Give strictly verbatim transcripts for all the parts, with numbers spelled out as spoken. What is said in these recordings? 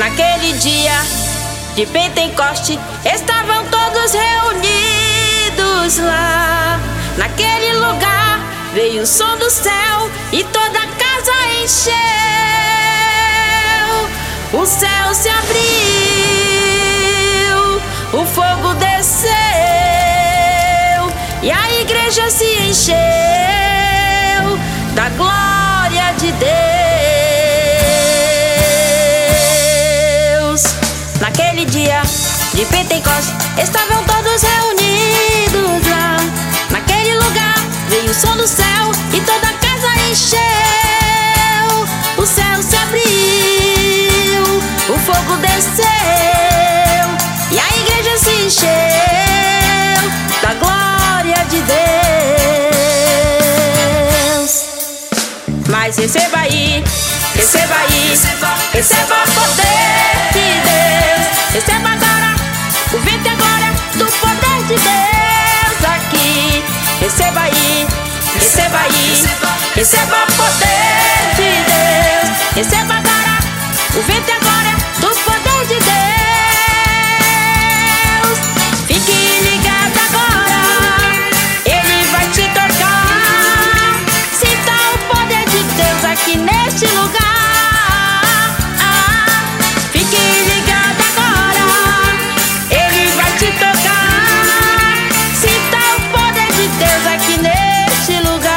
Naquele dia de Pentecoste, estavam todos reunidos lá. Naquele lugar veio o som do céu e toda a casa encheu. O céu se abriu, o fogo desceu e a igreja se encheu da glória de Deus. Naquele dia de Pentecostes, estavam todos reunidos lá. Naquele lugar veio o som do céu e toda a casa encheu. O céu se abriu, o fogo desceu e a igreja se encheu da glória de Deus. Mas receba aí, receba aí, receba o poder de Deus. Receba agora o vento e a glória do poder de Deus aqui. Receba aí, receba aí, receba o poder de Deus. Receba agora o vento e a glória do poder de Deus. Fique ligado agora, Ele vai te tocar. Sinta o poder de Deus aqui neste lugar. Fique ligado agora, Ele vai te tocar. Sinta o poder de Deus aqui neste lugar.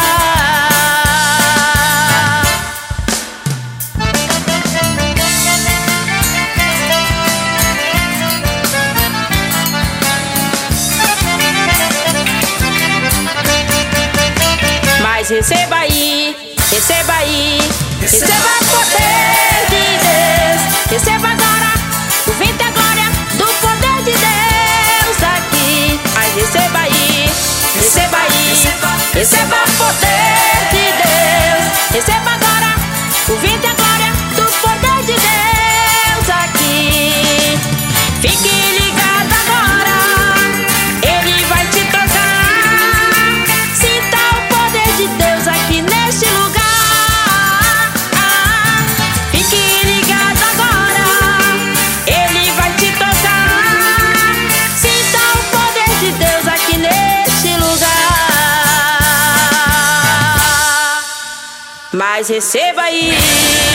Mas receba aí, receba aí, receba o poder de Deus. Receba agora o vento e a glória do poder de Deus aqui. Mas receba aí, receba aí, receba o poder de Deus. Receba agora o vento e a glória do poder de Deus aqui. Fique ligado agora, Ele vai te tocar. Sinta o poder de Deus aqui neste lugar. Fique ligado agora, Ele vai te tocar. Sinta o poder de Deus aqui neste lugar. Mas receba aí.